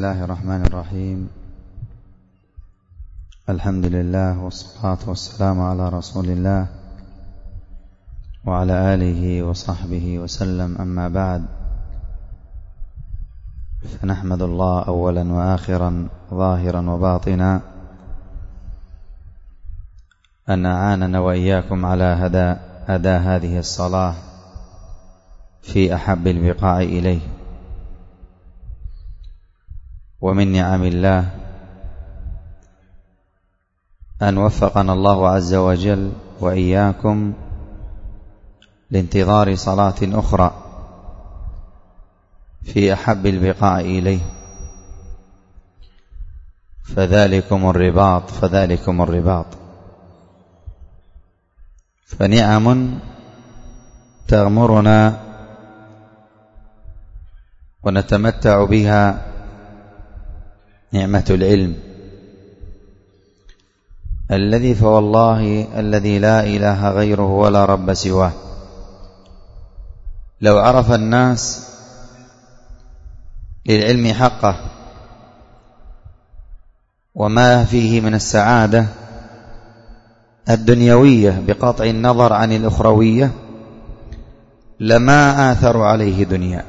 الله الرحمن الرحيم. الحمد لله والصلاة والسلام على رسول الله وعلى آله وصحبه وسلم. أما بعد، فنحمد الله أولا وآخرا ظاهرا وباطنا أن أعاننا وإياكم على أداء هذه الصلاة في أحب البقاع إليه. ومن نعم الله أن وفقنا الله عز وجل وإياكم لانتظار صلاة أخرى في أحب البقاع إليه، فذلكم الرباط. فنعم تغمرنا ونتمتع بها نعمة العلم الذي فوالله الذي لا إله غيره ولا رب سواه. لو عرف الناس للعلم حقه وما فيه من السعادة الدنيوية بقطع النظر عن الأخروية لما آثروا عليه دنيا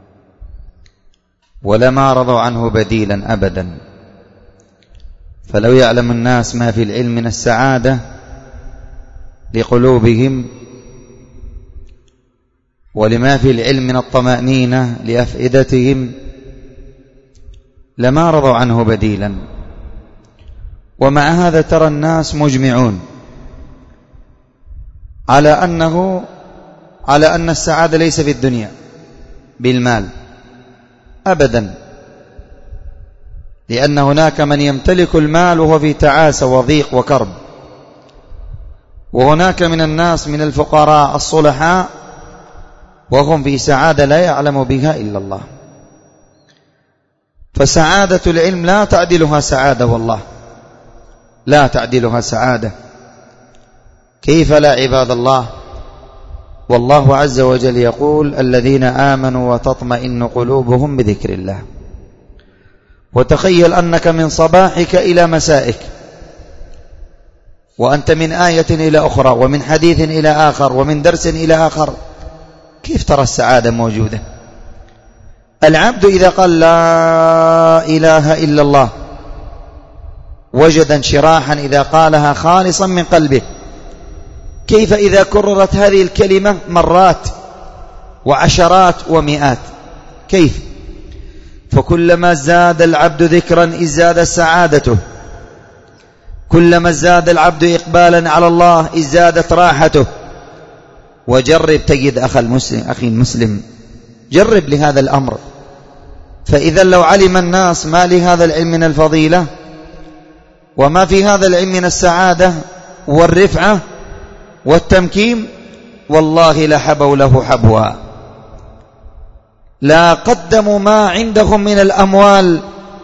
ولما رضوا عنه بديلا أبدا. فلو يعلم الناس ما في العلم من السعادة لقلوبهم ولما في العلم من الطمأنينة لأفئدتهم لما رضوا عنه بديلا. ومع هذا ترى الناس مجمعون على أن السعادة ليس في الدنيا بالمال أبدا، لأن هناك من يمتلك المال وهو في تعاسة وضيق وكرب، وهناك من الناس من الفقراء الصلحاء وهم في سعادة لا يعلم بها إلا الله. فسعادة العلم لا تعدلها سعادة، والله لا تعدلها سعادة. كيف لا عباد الله؟ والله عز وجل يقول: الذين آمنوا وتطمئن قلوبهم بذكر الله. وتخيل أنك من صباحك إلى مسائك وأنت من آية إلى أخرى ومن حديث إلى آخر ومن درس إلى آخر، كيف ترى السعادة موجودة؟ العبد إذا قال لا إله إلا الله وجد انشراحا إذا قالها خالصا من قلبه. كيف إذا كررت هذه الكلمة مرات وعشرات ومئات؟ كيف؟ فكلما زاد العبد ذكرا ازدادت سعادته، كلما زاد العبد إقبالا على الله ازدادت راحته. وجرب تجد أخي المسلم، جرب لهذا الأمر. فإذا لو علم الناس ما لهذا العلم من الفضيلة وما في هذا العلم من السعادة والرفعة والتمكين، والله لحبوا له حبوا، لا قدموا ما عندهم من الأموال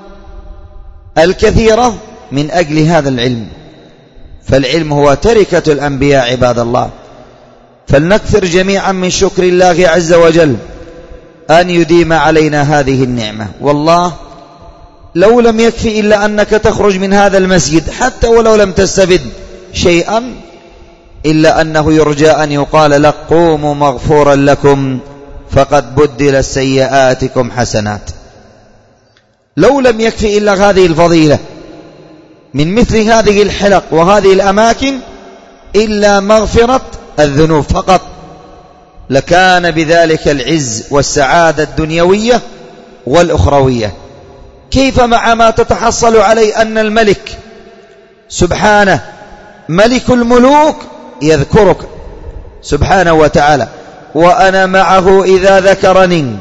الكثيرة من أجل هذا العلم. فالعلم هو تركة الأنبياء عباد الله. فلنكثر جميعا من شكر الله عز وجل أن يديم علينا هذه النعمة. والله لو لم يكفي إلا أنك تخرج من هذا المسجد حتى ولو لم تستفد شيئا، إلا أنه يرجى أن يقال لك: قوموا مغفورا لكم فقد بدل سيئاتكم حسنات. لو لم يكفي إلا هذه الفضيلة من مثل هذه الحلق وهذه الأماكن إلا مغفرة الذنوب فقط، لكان بذلك العز والسعادة الدنيوية والأخروية. كيف مع ما تتحصل عليه أن الملك سبحانه ملك الملوك يذكرك سبحانه وتعالى: وأنا معه إذا ذكرني.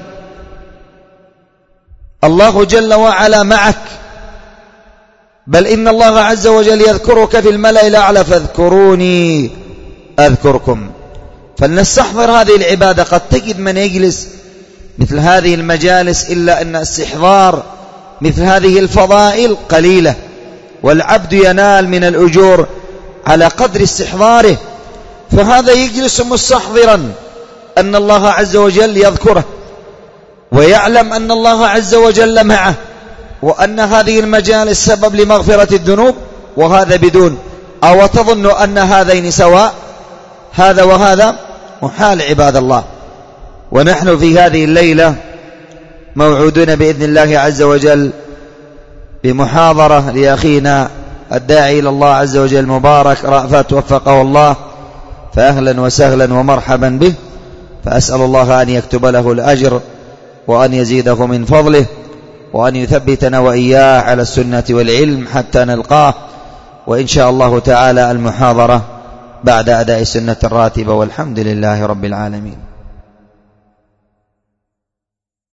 الله جل وعلا معك، بل إن الله عز وجل يذكرك في الملأ الأعلى: فاذكروني أذكركم. فلنستحضر هذه العبادة. قد تجد من يجلس مثل هذه المجالس إلا أن استحضار مثل هذه الفضائل قليلة، والعبد ينال من الأجور على قدر استحضاره. فهذا يجلس مستحضرا أن الله عز وجل يذكره، ويعلم أن الله عز وجل معه، وأن هذه المجالس سبب لمغفرة الذنوب وهذا بدون، أو تظن أن هذين سواء؟ هذا وهذا محال عباد الله. ونحن في هذه الليلة موعودون بإذن الله عز وجل بمحاضرة لأخينا الداعي إلى الله عز وجل مبارك رأفت وفقه الله، فأهلا وسهلا ومرحبا به، فأسأل الله أن يكتب له الأجر وأن يزيده من فضله وأن يثبتنا وإياه على السنة والعلم حتى نلقاه. وإن شاء الله تعالى المحاضرة بعد أداء السنة الراتبة، والحمد لله رب العالمين.